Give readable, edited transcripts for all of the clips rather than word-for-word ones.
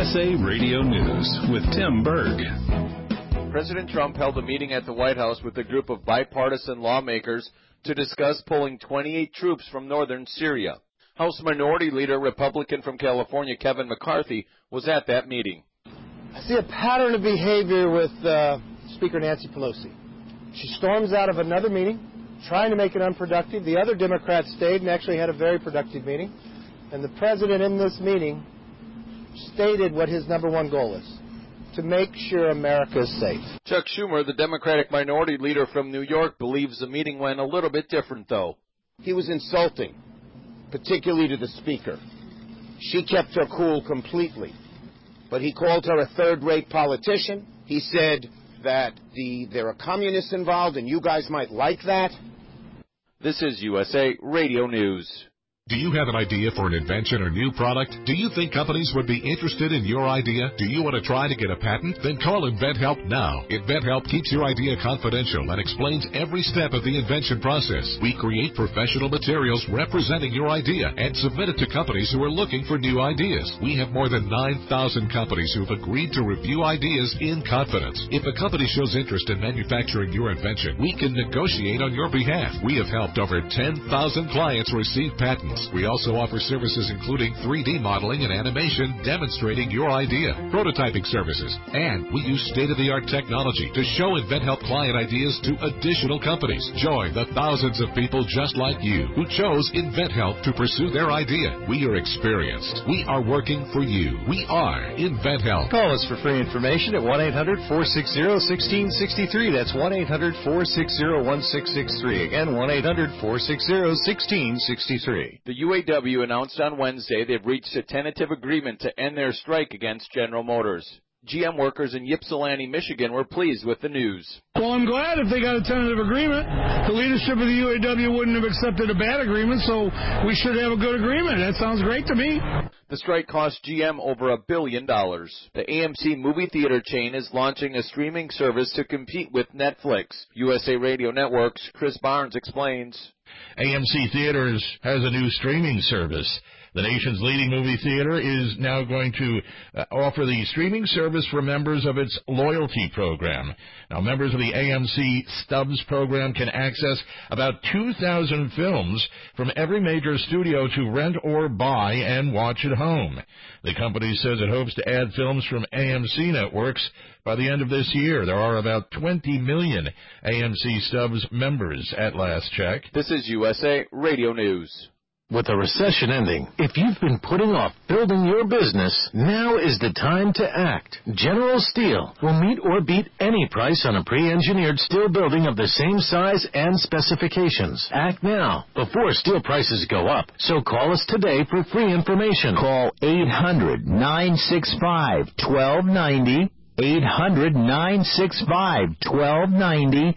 USA Radio News with Tim Berg. President Trump held a meeting at the White House with a group of bipartisan lawmakers to discuss pulling 28 troops from northern Syria. House Minority Leader, Republican from California, Kevin McCarthy, was at that meeting. I see a pattern of behavior with Speaker Nancy Pelosi. She storms out of another meeting, trying to make it unproductive. The other Democrats stayed and actually had a very productive meeting. And the president in this meeting stated what his number one goal is: to make sure America is safe. Chuck Schumer, the Democratic Minority Leader from New York, believes the meeting went a little bit different, though. He was insulting, particularly to the Speaker. She kept her cool completely. But he called her a third-rate politician. He said that there are communists involved and you guys might like that. This is USA Radio News. Do you have an idea for an invention or new product? Do you think companies would be interested in your idea? Do you want to try to get a patent? Then call InventHelp now. InventHelp keeps your idea confidential and explains every step of the invention process. We create professional materials representing your idea and submit it to companies who are looking for new ideas. We have more than 9,000 companies who have agreed to review ideas in confidence. If a company shows interest in manufacturing your invention, we can negotiate on your behalf. We have helped over 10,000 clients receive patents. We also offer services including 3D modeling and animation demonstrating your idea, prototyping services, and we use state-of-the-art technology to show InventHelp client ideas to additional companies. Join the thousands of people just like you who chose InventHelp to pursue their idea. We are experienced. We are working for you. We are InventHelp. Call us for free information at 1-800-460-1663. That's 1-800-460-1663. Again, 1-800-460-1663. The UAW announced on Wednesday they've reached a tentative agreement to end their strike against General Motors. GM workers in Ypsilanti, Michigan were pleased with the news. Well, I'm glad if they got a tentative agreement. The leadership of the UAW wouldn't have accepted a bad agreement, so we should have a good agreement. That sounds great to me. The strike cost GM over $1 billion. The AMC movie theater chain is launching a streaming service to compete with Netflix. USA Radio Network's Chris Barnes explains. AMC Theaters has a new streaming service. The nation's leading movie theater is now going to offer the streaming service for members of its loyalty program. Now, members of the AMC Stubs program can access about 2,000 films from every major studio to rent or buy and watch at home. The company says it hopes to add films from AMC networks by the end of this year. There are about 20 million AMC Stubs members at last check. This is USA Radio News. With the recession ending, if you've been putting off building your business, now is the time to act. General Steel will meet or beat any price on a pre-engineered steel building of the same size and specifications. Act now, before steel prices go up. So call us today for free information. Call 800-965-1290. 800-965-1290,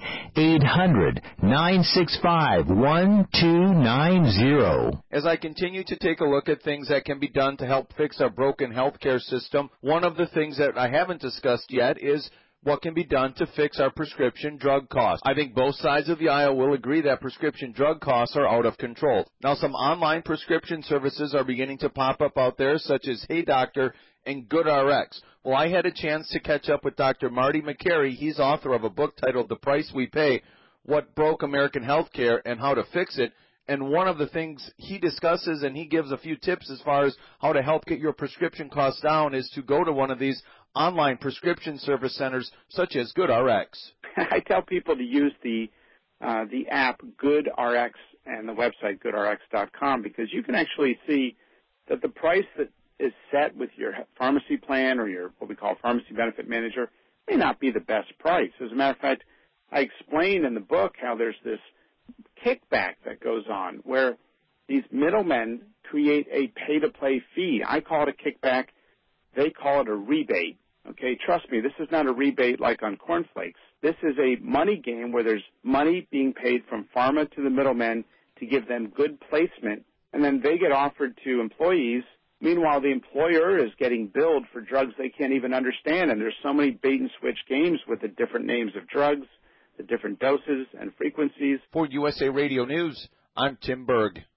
800-965-1290. As I continue to take a look at things that can be done to help fix our broken healthcare system, one of the things that I haven't discussed yet is what can be done to fix our prescription drug costs. I think both sides of the aisle will agree that prescription drug costs are out of control. Now, some online prescription services are beginning to pop up out there, such as Hey Doctor and GoodRx. Well, I had a chance to catch up with Dr. Marty Makary. He's author of a book titled The Price We Pay, What Broke American Healthcare and How to Fix It. And one of the things he discusses, and he gives a few tips as far as how to help get your prescription costs down, is to go to one of these online prescription service centers such as GoodRx. I tell people to use the app GoodRx and the website goodrx.com, because you can actually see that the price that is set with your pharmacy plan or your what we call pharmacy benefit manager may not be the best price. As a matter of fact, I explain in the book how there's this kickback that goes on where these middlemen create a pay-to-play fee. I call it a kickback. They call it a rebate. Okay, trust me, this is not a rebate like on cornflakes. This is a money game where there's money being paid from pharma to the middlemen to give them good placement, and then they get offered to employees. Meanwhile, the employer is getting billed for drugs they can't even understand, and there's so many bait-and-switch games with the different names of drugs, the different doses and frequencies. For USA Radio News, I'm Tim Berg.